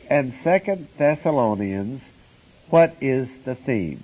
and 2 Thessalonians, what is the theme?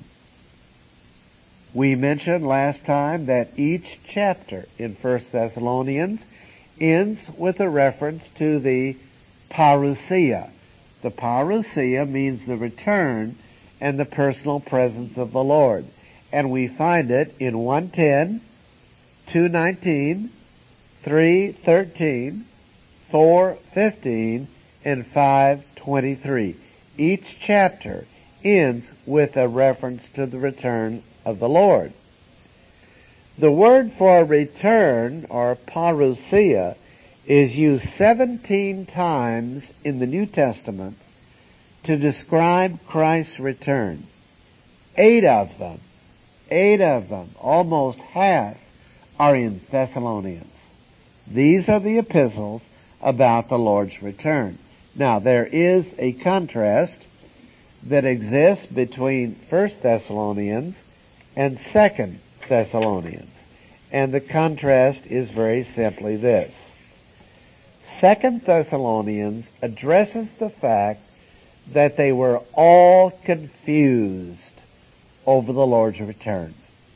We mentioned last time that each chapter in 1 Thessalonians ends with a reference to the parousia. The parousia means the return and the personal presence of the Lord. And we find it in 1:10, 2:19, 3:13, 4:15, and 5:23. Each chapter ends with a reference to the return of the Lord. The word for return, or parousia, is used 17 times in the New Testament to describe Christ's return. 8 of them, almost half, are in Thessalonians. These are the epistles about the Lord's return. Now, there is a contrast that exists between 1 Thessalonians and 2 Thessalonians. And the contrast is very simply this. 2 Thessalonians addresses the fact that they were all confused over the Lord's return.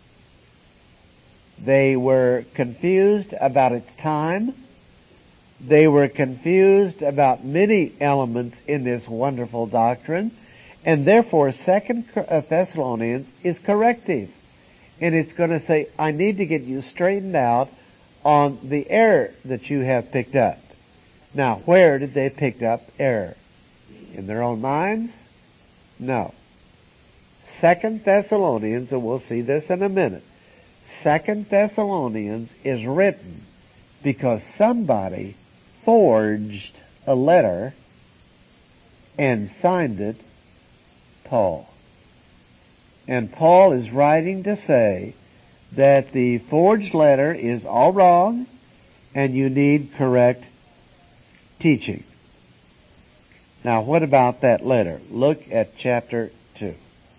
They were confused about its time. They were confused about many elements in this wonderful doctrine. And therefore, 2 Thessalonians is corrective. And it's going to say, I need to get you straightened out on the error that you have picked up. Now, where did they pick up error? In their own minds? No. 2 Thessalonians, and we'll see this in a minute, 2 Thessalonians is written because somebody forged a letter and signed it Paul. And Paul is writing to say that the forged letter is all wrong and you need correct teaching. Now, what about that letter? Look at chapter 2.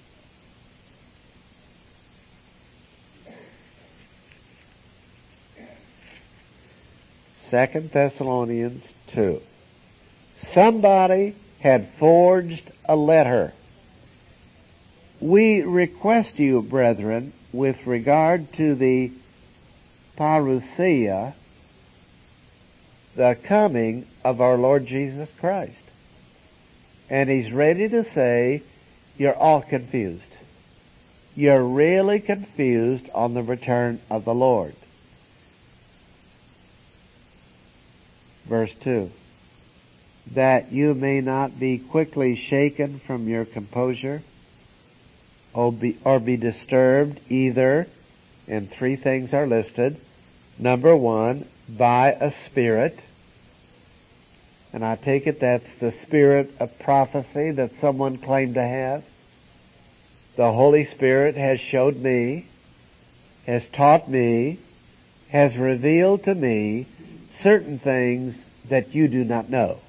Second Thessalonians 2. Somebody had forged a letter. We request you, brethren, with regard to the parousia, the coming of our Lord Jesus Christ. And he's ready to say, you're all confused. You're really confused on the return of the Lord. Verse 2. That you may not be quickly shaken from your composure, or be disturbed either, and 3 things are listed. Number 1, by a spirit. And I take it that's the spirit of prophecy that someone claimed to have. The Holy Spirit has showed me, has taught me, has revealed to me certain things that you do not know.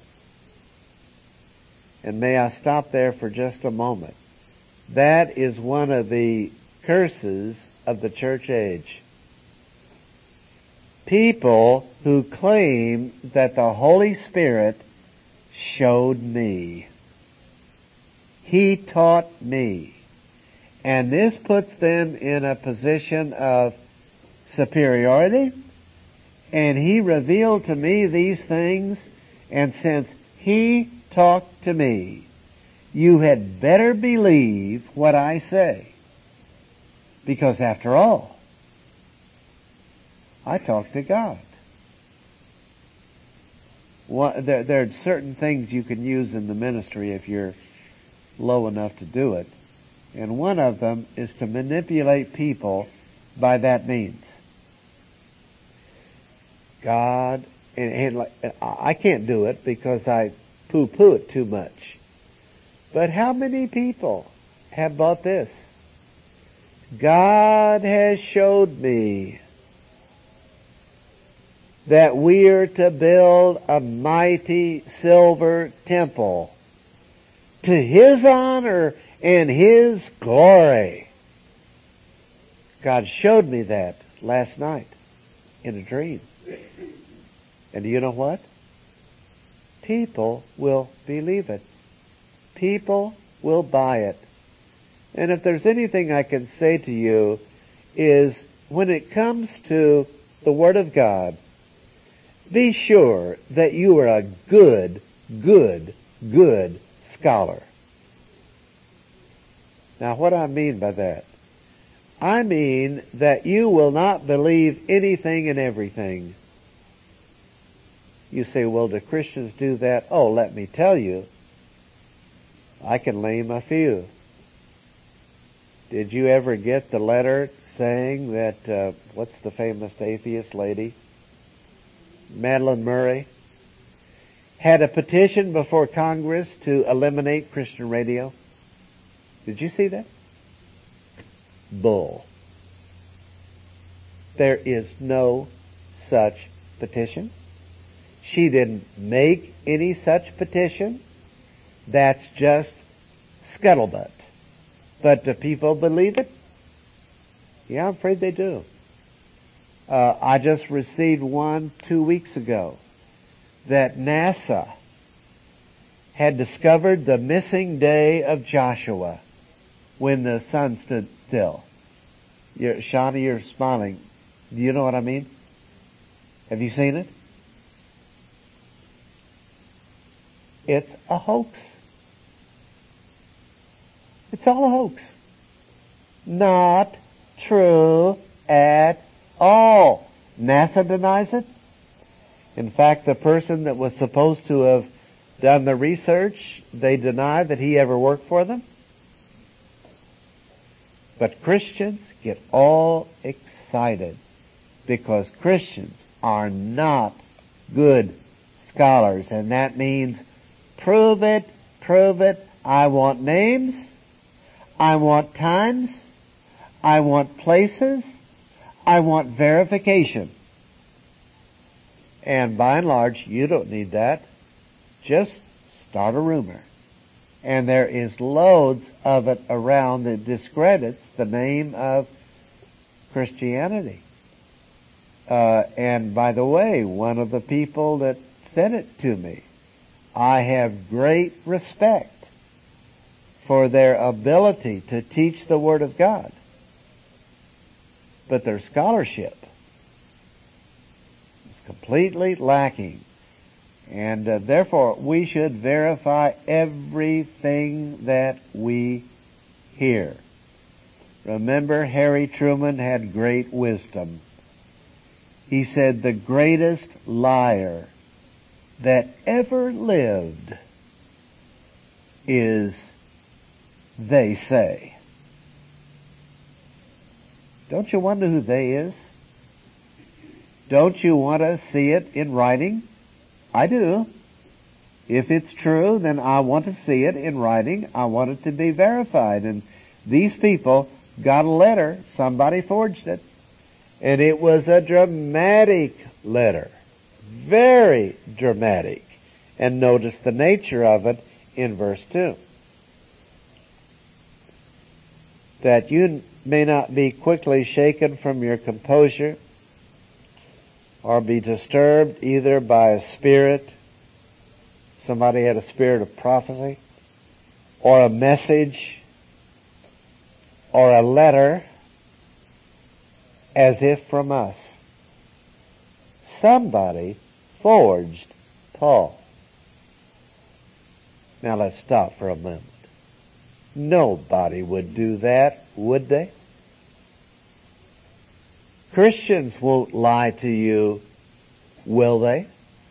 And may I stop there for just a moment. That is one of the curses of the church age. People who claim that the Holy Spirit showed me. He taught me. And this puts them in a position of superiority. And he revealed to me these things. And since he talked to me, you had better believe what I say. Because after all, I talk to God. There are certain things you can use in the ministry if you're low enough to do it. And one of them is to manipulate people by that means. God, and I can't do it because I poo-poo it too much. But how many people have bought this? God has showed me that we are to build a mighty silver temple to His honor and His glory. God showed me that last night in a dream. And do you know what? People will believe it. People will buy it. And if there's anything I can say to you is when it comes to the Word of God, be sure that you are a good scholar. Now what I mean by that? I mean that you will not believe anything and everything. You say, well, do Christians do that? Oh, let me tell you. I can name a few. Did you ever get the letter saying that, what's the famous atheist lady? Madeleine Murray had a petition before Congress to eliminate Christian radio? Did you see that? Bull. There is no such petition. She didn't make any such petition. That's just scuttlebutt. But do people believe it? Yeah, I'm afraid they do. I just received one 2 weeks ago that NASA had discovered the missing day of Joshua when the sun stood still. Shawnee, you're smiling. Do you know what I mean? Have you seen it? It's a hoax. It's all a hoax. Not true at all. NASA denies it. In fact, the person that was supposed to have done the research, they deny that he ever worked for them. But Christians get all excited because Christians are not good scholars, and that means prove it, prove it. I want names. I want times. I want places. I want verification. And by and large, you don't need that. Just start a rumor. And there is loads of it around that discredits the name of Christianity. And by the way, one of the people that sent it to me, I have great respect for their ability to teach the Word of God. But their scholarship is completely lacking. And therefore, we should verify everything that we hear. Remember, Harry Truman had great wisdom. He said, the greatest liar that ever lived is they say. Don't you wonder who they is? Don't you want to see it in writing? I do. If it's true, then I want to see it in writing. I want it to be verified. And these people got a letter. Somebody forged it. And it was a dramatic letter. Very dramatic. And notice the nature of it in verse 2. That you may not be quickly shaken from your composure, or be disturbed either by a spirit, somebody had a spirit of prophecy, or a message, or a letter, as if from us. Somebody forged Paul. Now let's stop for a moment. Nobody would do that, would they? Christians won't lie to you, will they?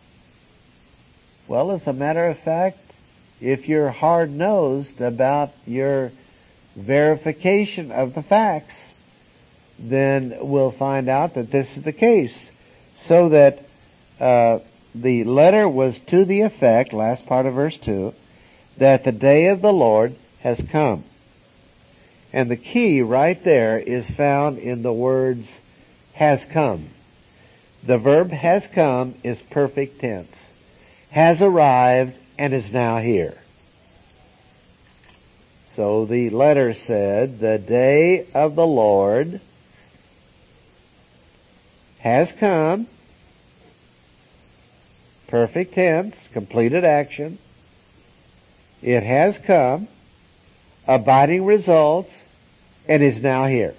Well, as a matter of fact, if you're hard-nosed about your verification of the facts, then we'll find out that this is the case. So that the letter was to the effect, last part of verse 2, that the day of the Lord has come. And the key right there is found in the words has come. The verb has come is perfect tense. Has arrived and is now here. So the letter said, the day of the Lord has come. Perfect tense, completed action. It has come, abiding results, and is now here.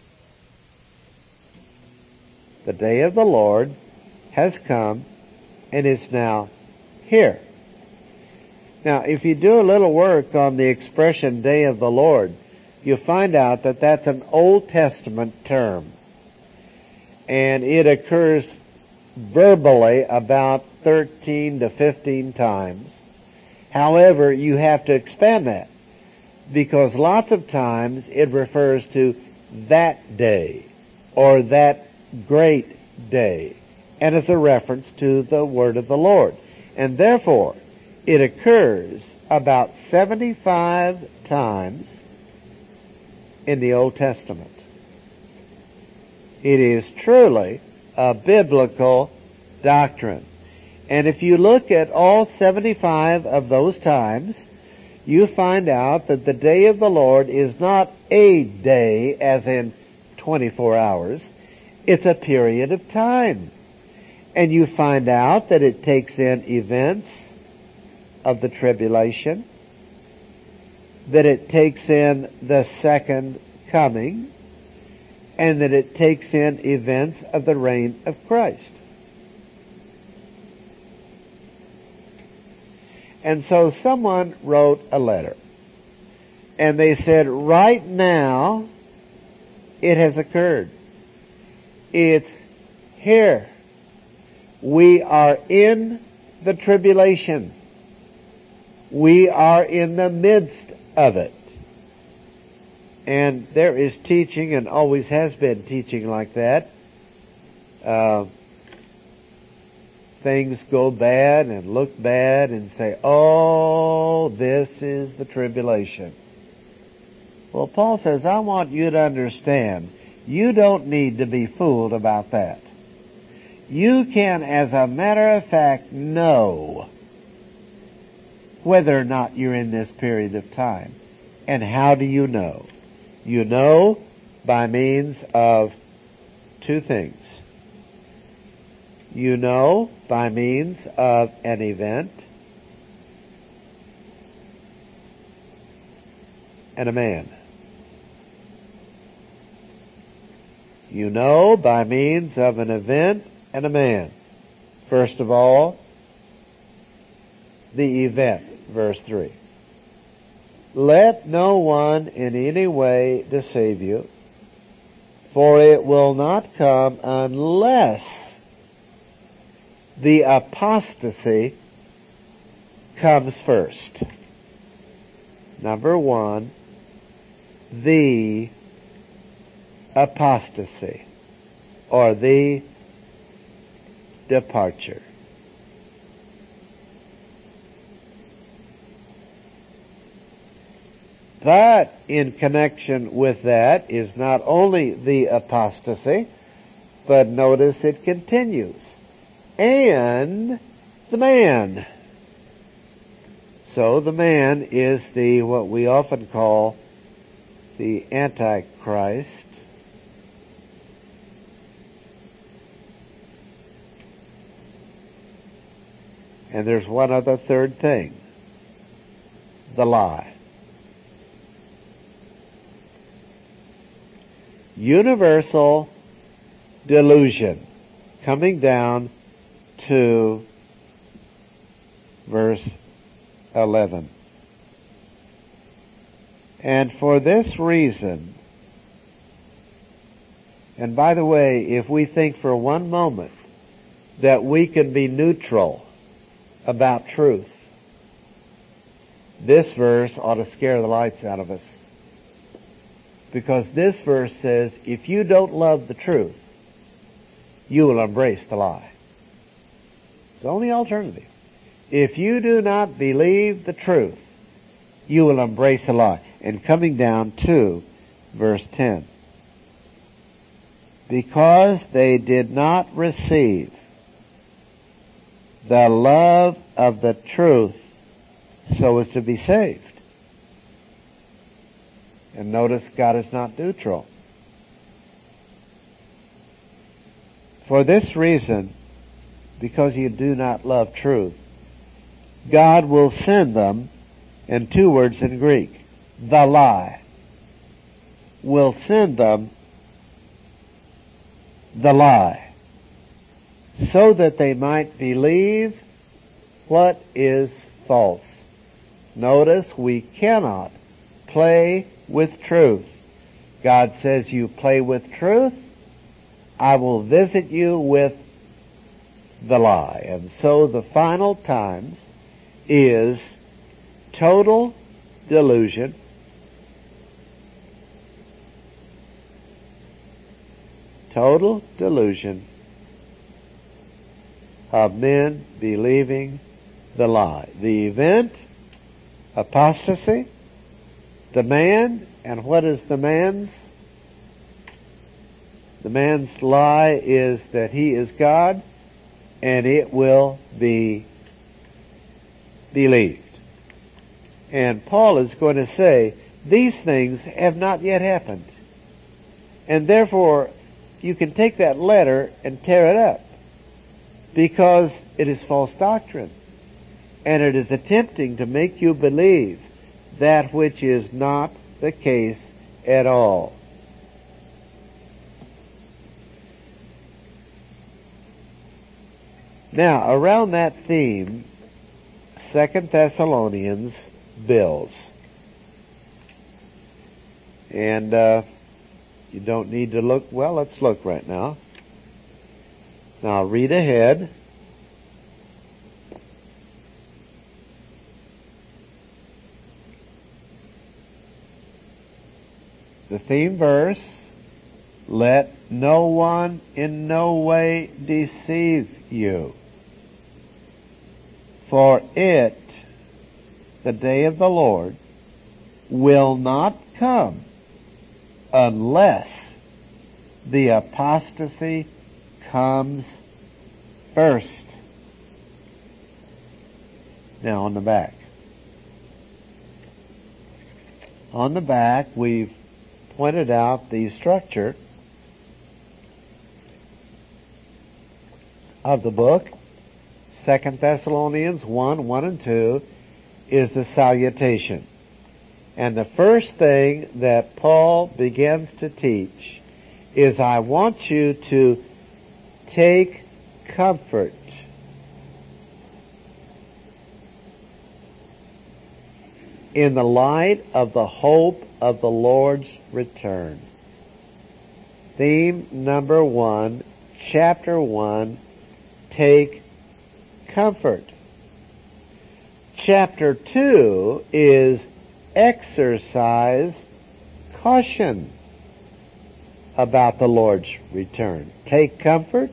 The day of the Lord has come and is now here. Now, if you do a little work on the expression day of the Lord, you'll find out that that's an Old Testament term. And it occurs verbally about 13 to 15 times. However, you have to expand that, because lots of times it refers to that day or that great day, and is a reference to the word of the Lord. And therefore, it occurs about 75 times in the Old Testament. It is truly a biblical doctrine. And if you look at all 75 of those times, you find out that the day of the Lord is not a day as in 24 hours. It's a period of time. And you find out that it takes in events of the tribulation, that it takes in the second coming, and that it takes in events of the reign of Christ. And so someone wrote a letter, and they said, right now, it has occurred. It's here. We are in the tribulation. We are in the midst of it. And there is teaching, and always has been teaching like that. Things go bad and look bad and say, oh, this is the tribulation. Well, Paul says, I want you to understand, you don't need to be fooled about that. You can, as a matter of fact, know whether or not you're in this period of time. And how do you know? You know by means of two things. You know by means of an event and a man. You know by means of an event and a man. First of all, the event, verse 3. Let no one in any way deceive you, for it will not come unless the apostasy comes first. Number one, the apostasy, or the departure. But in connection with that is not only the apostasy, but notice it continues. And the man. So the man is the, what we often call the Antichrist. And there's one other third thing. The lie. Universal delusion. Coming down to verse 11. And for this reason, and by the way, if we think for one moment that we can be neutral about truth, this verse ought to scare the lights out of us. Because this verse says, if you don't love the truth, you will embrace the lie. It's the only alternative. If you do not believe the truth, you will embrace the lie. And coming down to verse 10. Because they did not receive the love of the truth so as to be saved. And notice God is not neutral. For this reason, because you do not love truth, God will send them and two words in Greek, the lie, will send them the lie, so that they might believe what is false. Notice we cannot play with truth. God says, you play with truth, I will visit you with the lie. And so the final times is total delusion, total delusion of men believing the lie. The event, apostasy, the man, and what is the man's? The man's lie is that he is God, and it will be believed. And Paul is going to say, these things have not yet happened. And therefore, you can take that letter and tear it up, because it is false doctrine. And it is attempting to make you believe that which is not the case at all. Now, around that theme, 2 Thessalonians builds. And you don't need to look. Well, let's look right now. Now, read ahead. The theme verse, let no one in no way deceive you. For it, the day of the Lord, will not come unless the apostasy comes first. Now on the back. On the back we've pointed out the structure of the book. 2 Thessalonians 1 and 2 is the salutation. And the first thing that Paul begins to teach is, I want you to take comfort in the light of the hope of the Lord's return. Theme number 1, chapter 1, take comfort. Chapter 2 is exercise caution about the Lord's return. Take comfort,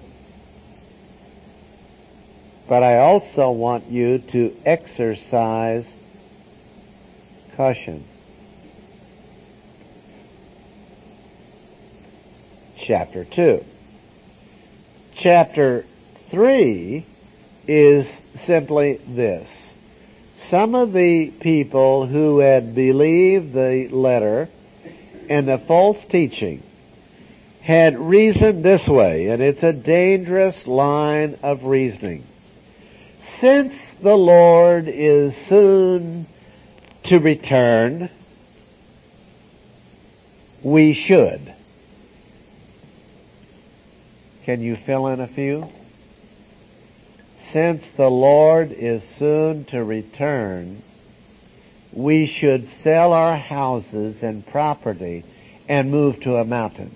but I also want you to exercise caution. Chapter 2. Chapter 3 is simply this. Some of the people who had believed the letter and the false teaching had reasoned this way, and it's a dangerous line of reasoning. Since the Lord is soon to return, we should. Can you fill in a few? Since the Lord is soon to return, we should sell our houses and property and move to a mountain.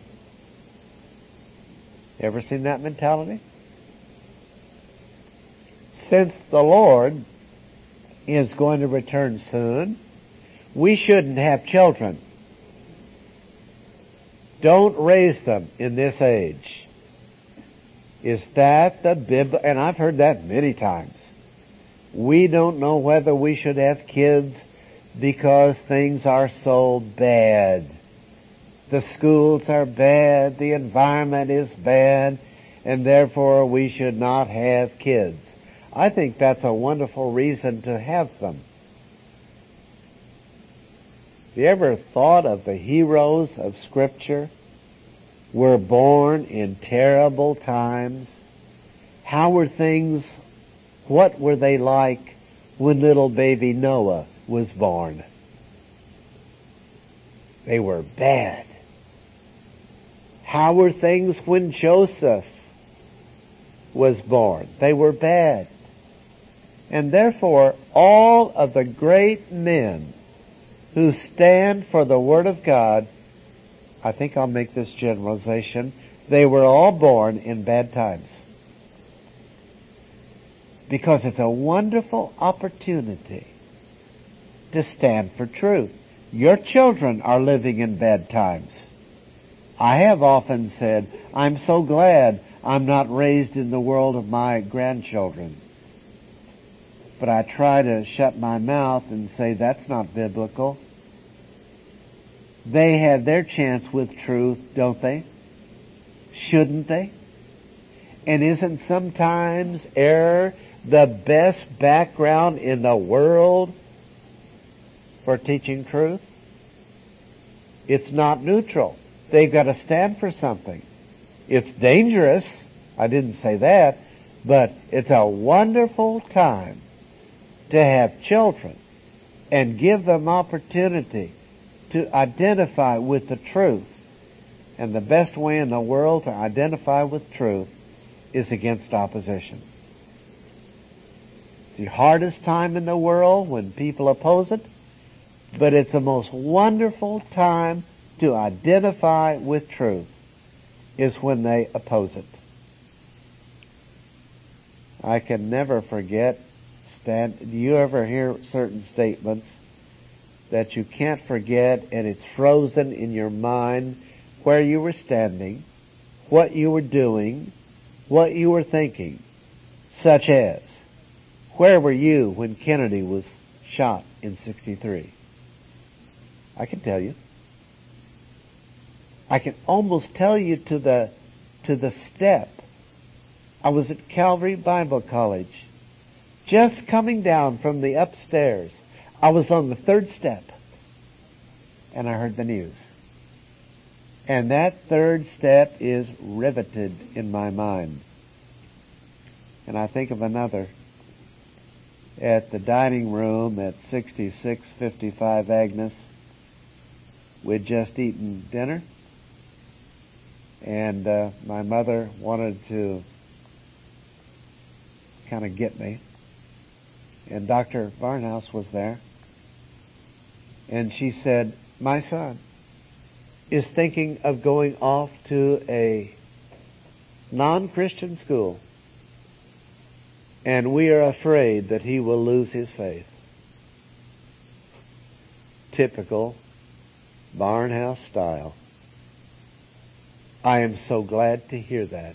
Ever seen that mentality? Since the Lord is going to return soon, we shouldn't have children. Don't raise them in this age. Is that the Bible? And I've heard that many times. We don't know whether we should have kids because things are so bad. The schools are bad, the environment is bad, and therefore we should not have kids. I think that's a wonderful reason to have them. Have you ever thought of the heroes of Scripture were born in terrible times? How were things, what were they like when little baby Noah was born. They were bad. How were things when Joseph was born? They were bad. And therefore, all of the great men who stand for the Word of God, I think I'll make this generalization, they were all born in bad times. Because it's a wonderful opportunity to stand for truth. Your children are living in bad times. I have often said, I'm so glad I'm not raised in the world of my grandchildren. But I try to shut my mouth and say that's not biblical. They have their chance with truth, don't they? Shouldn't they? And isn't sometimes error the best background in the world for teaching truth? It's not neutral. They've got to stand for something. It's dangerous. I didn't say that. But it's a wonderful time to have children and give them opportunity to identify with the truth. And the best way in the world to identify with truth is against opposition. It's the hardest time in the world when people oppose it, but it's the most wonderful time to identify with truth is when they oppose it. I can never forget, do you ever hear certain statements that you can't forget and it's frozen in your mind where you were standing, what you were doing, what you were thinking, such as, where were you when Kennedy was shot in 1963? I can tell you. I can almost tell you to the step. I was at Calvary Bible College, just coming down from the upstairs. I was on the third step, and I heard the news. And that third step is riveted in my mind. And I think of another at the dining room at 6655 Agnes. We'd just eaten dinner, and my mother wanted to kind of get me. And Dr. Barnhouse was there. And she said, my son is thinking of going off to a non-Christian school, and we are afraid that he will lose his faith. Typical Barnhouse style. I am so glad to hear that.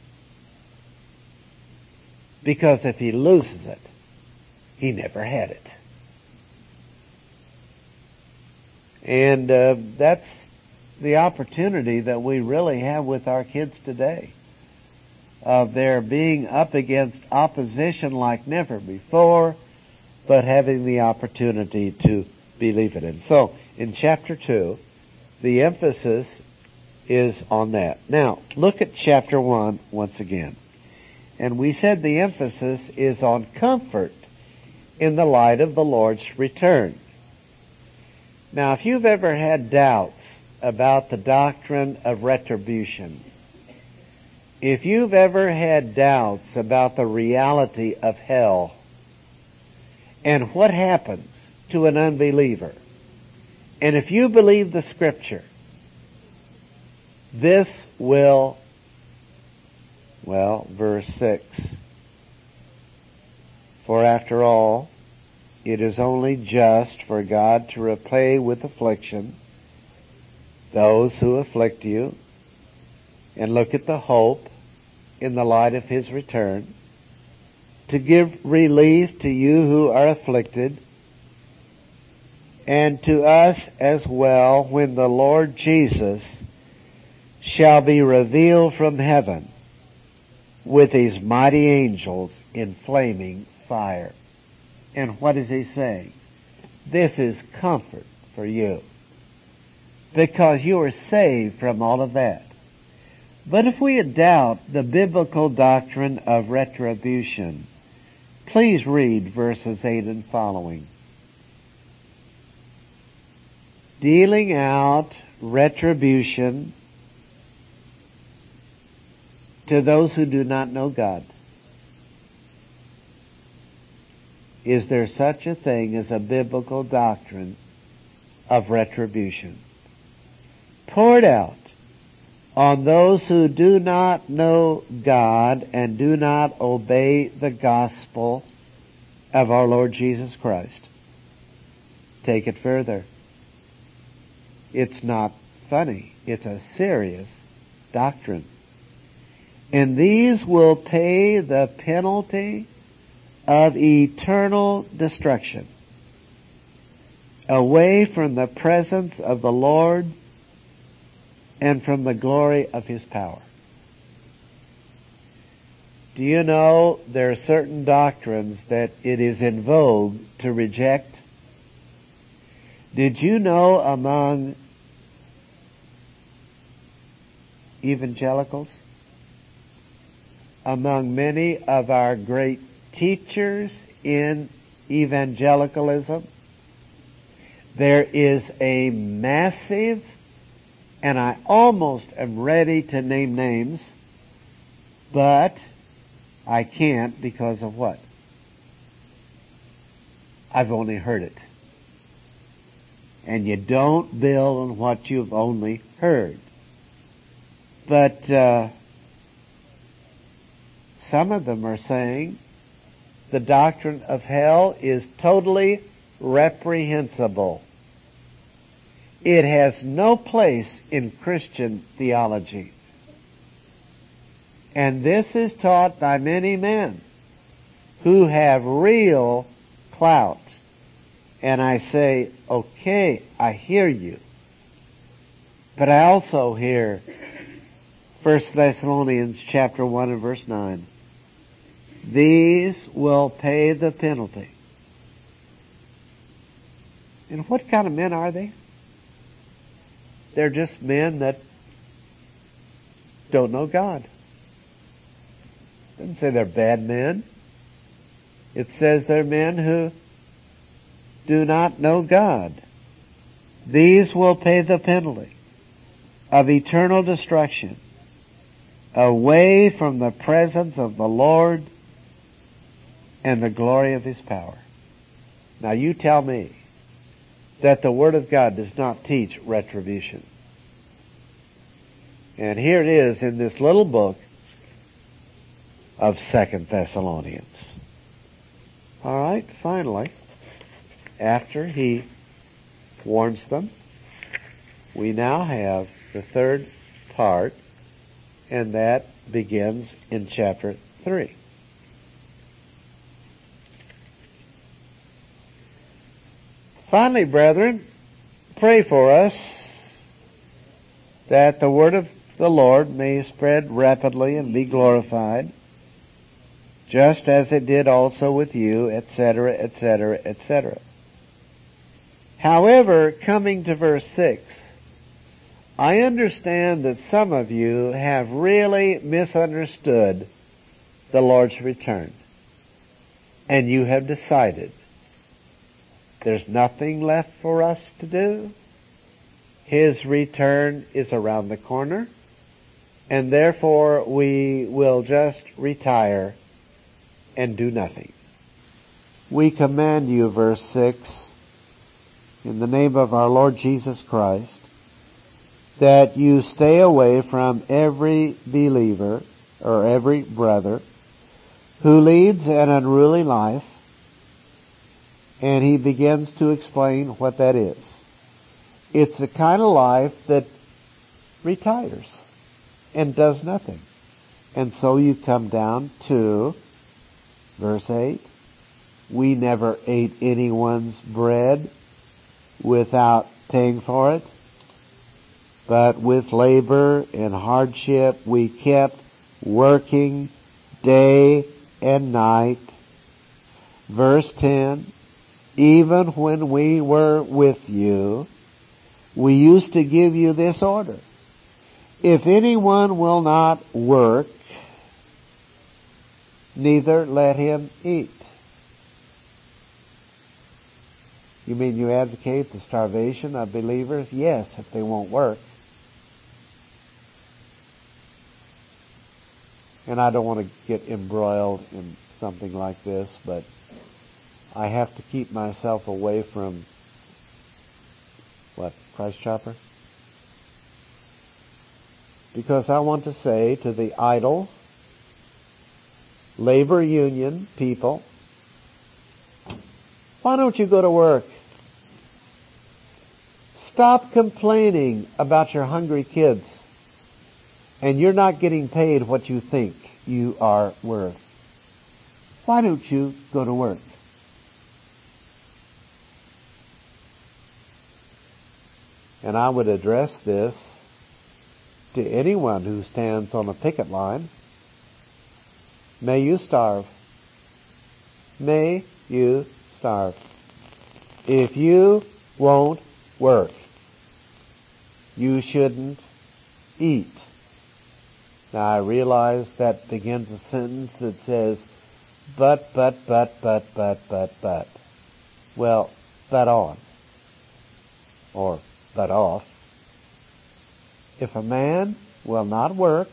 Because if he loses it, he never had it. And that's the opportunity that we really have with our kids today, of their being up against opposition like never before, but having the opportunity to believe it. And so, in chapter 2, the emphasis is on that. Now, look at chapter 1 once again. And we said the emphasis is on comfort in the light of the Lord's return. Now, if you've ever had doubts about the doctrine of retribution, if you've ever had doubts about the reality of hell and what happens to an unbeliever, and if you believe the Scripture, this will, verse 6, for after all, it is only just for God to repay with affliction those who afflict you, and look at the hope in the light of His return, to give relief to you who are afflicted, and to us as well when the Lord Jesus shall be revealed from heaven with His mighty angels in flaming fire. And what is He saying? This is comfort for you, because you are saved from all of that. But if we doubt the biblical doctrine of retribution, please read verses 8 and following. dealing out retribution to those who do not know God. Is there such a thing as a biblical doctrine of retribution poured out on those who do not know God and do not obey the gospel of our Lord Jesus Christ? Take it further. It's not funny. It's a serious doctrine. And these will pay the penalty of eternal destruction, away from the presence of the Lord and from the glory of His power. Do you know there are certain doctrines that it is in vogue to reject? Did you know among evangelicals, among many of our great teachers in evangelicalism, there is a massive, and I almost am ready to name names, but I can't because of what? I've only heard it. And you don't build on what you've only heard. But some of them are saying the doctrine of hell is totally reprehensible. It has no place in Christian theology. And this is taught by many men who have real clout. And I say, okay, I hear you. But I also hear 1 Thessalonians chapter 1 and verse 9. These will pay the penalty. And what kind of men are they? They're just men that don't know God. It doesn't say they're bad men. It says they're men who do not know God. These will pay the penalty of eternal destruction, away from the presence of the Lord and the glory of His power. Now you tell me that the Word of God does not teach retribution. And here it is in this little book of 2 Thessalonians. All right, finally, after he warns them, we now have the third part, and that begins in chapter 3. Finally, brethren, pray for us that the word of the Lord may spread rapidly and be glorified, just as it did also with you, etc., etc., etc. However, coming to verse 6, I understand that some of you have really misunderstood the Lord's return, and you have decided there's nothing left for us to do. His return is around the corner, and therefore we will just retire and do nothing. We command you, verse 6, in the name of our Lord Jesus Christ, that you stay away from every believer or every brother who leads an unruly life. And he begins to explain what that is. It's the kind of life that retires and does nothing. And so you come down to verse 8. We never ate anyone's bread without paying for it, but with labor and hardship we kept working day and night. Verse 10. Even when we were with you, we used to give you this order. If anyone will not work, neither let him eat. You mean you advocate the starvation of believers? Yes, if they won't work. And I don't want to get embroiled in something like this, but I have to keep myself away from, Christ Chopper? Because I want to say to the idle labor union people, why don't you go to work? Stop complaining about your hungry kids and you're not getting paid what you think you are worth. Why don't you go to work? And I would address this to anyone who stands on a picket line. May you starve. May you starve. If you won't work, you shouldn't eat. Now I realize that begins a sentence that says, but. Well, but on. Or but off. If a man will not work,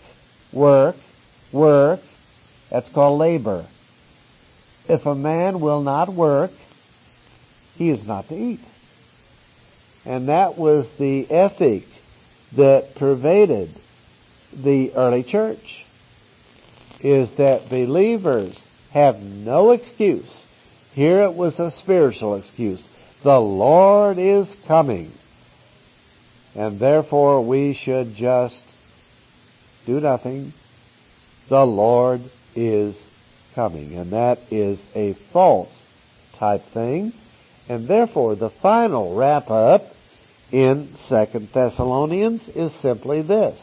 that's called labor. If a man will not work, he is not to eat. And that was the ethic that pervaded the early church, is that believers have no excuse. Here it was a spiritual excuse. The Lord is coming. And therefore we should just do nothing. The Lord is coming. And that is a false type thing. And therefore the final wrap up in 2 Thessalonians is simply this.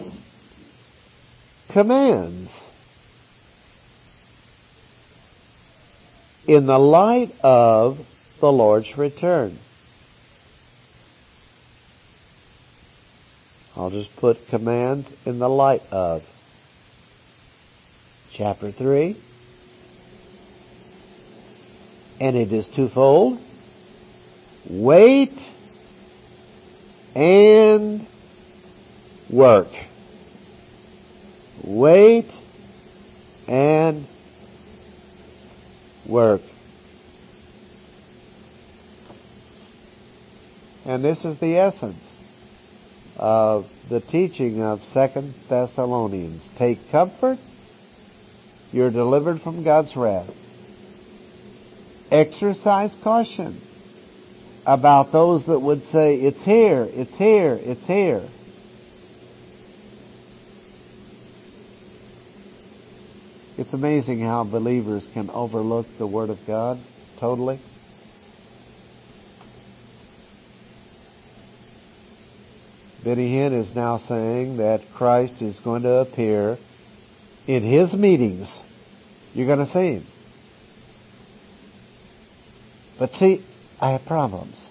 Commands. In the light of the Lord's return. I'll just put commands in the light of. Chapter 3. And it is twofold. Wait and work. Wait and work. And this is the essence of the teaching of 2 Thessalonians. Take comfort. You're delivered from God's wrath. Exercise caution about those that would say, it's here, it's here, it's here. It's amazing how believers can overlook the Word of God totally. Benny Hinn is now saying that Christ is going to appear in his meetings. You're going to see him. But see, I have problems.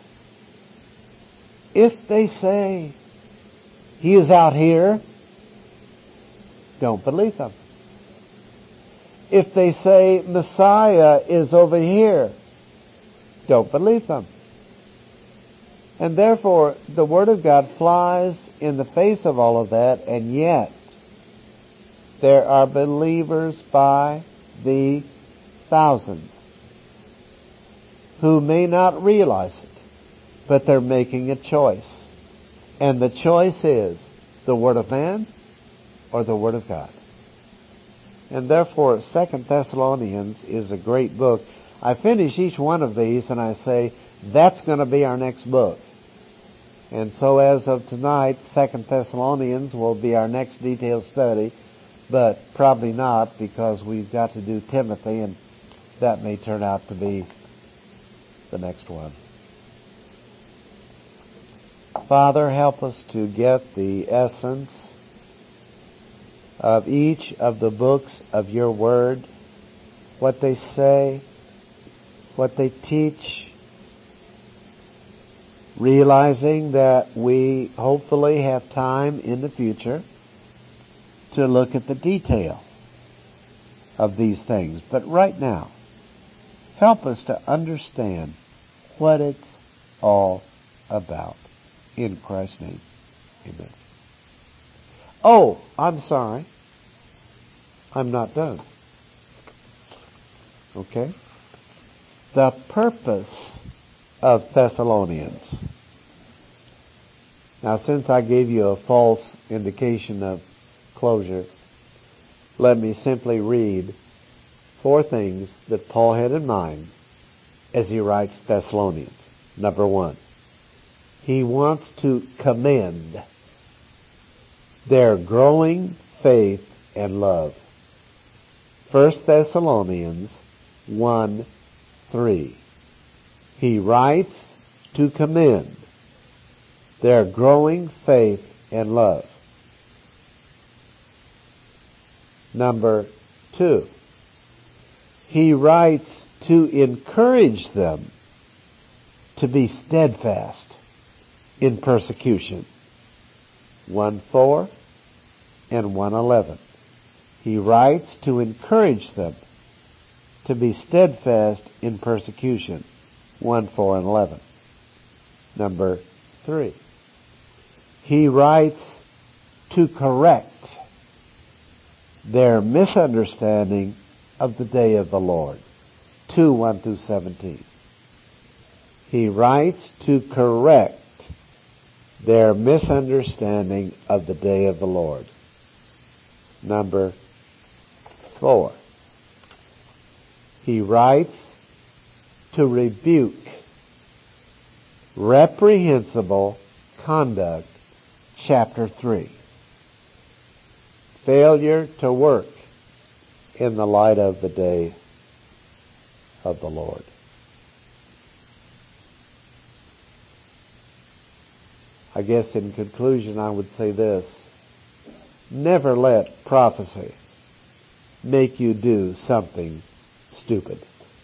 If they say he is out here, don't believe them. If they say Messiah is over here, don't believe them. And therefore, the Word of God flies in the face of all of that, and yet there are believers by the thousands who may not realize it, but they're making a choice. And the choice is the Word of man or the Word of God. And therefore, 2 Thessalonians is a great book. I finish each one of these and I say, that's going to be our next book. And so as of tonight, 2 Thessalonians will be our next detailed study, but probably not, because we've got to do Timothy, and that may turn out to be the next one. Father, help us to get the essence of each of the books of your Word, what they say, what they teach, realizing that we hopefully have time in the future to look at the detail of these things. But right now, help us to understand what it's all about. In Christ's name, amen. Oh, I'm sorry. I'm not done. Okay? The purpose of Thessalonians. Now, since I gave you a false indication of closure, let me simply read 4 things that Paul had in mind as he writes Thessalonians. Number 1, he wants to commend their growing faith and love. 1 Thessalonians 1:3. He writes to commend their growing faith and love. Number 2, he writes to encourage them to be steadfast in persecution. 1:4 and 1:11. He writes to encourage them to be steadfast in persecution. 1:4 and 11. Number 3, he writes to correct their misunderstanding of the day of the Lord. 2:1 through 17. He writes to correct their misunderstanding of the day of the Lord. Number 4, he writes to rebuke reprehensible conduct. Chapter 3. Failure to work in the light of the day of the Lord. I guess in conclusion I would say this: never let prophecy make you do something stupid.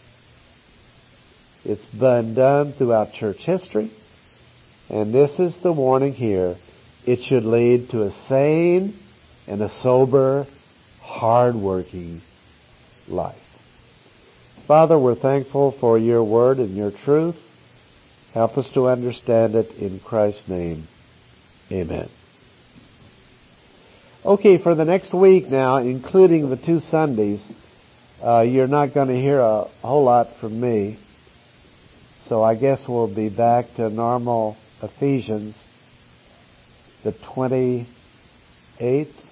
It's been done throughout church history, and this is the warning here. It should lead to a sane and a sober, hard-working life. Father, we're thankful for your word and your truth. Help us to understand it in Christ's name. Amen. Okay, for the next week now, including the 2 Sundays, you're not going to hear a whole lot from me. So I guess we'll be back to normal Ephesians, the 28th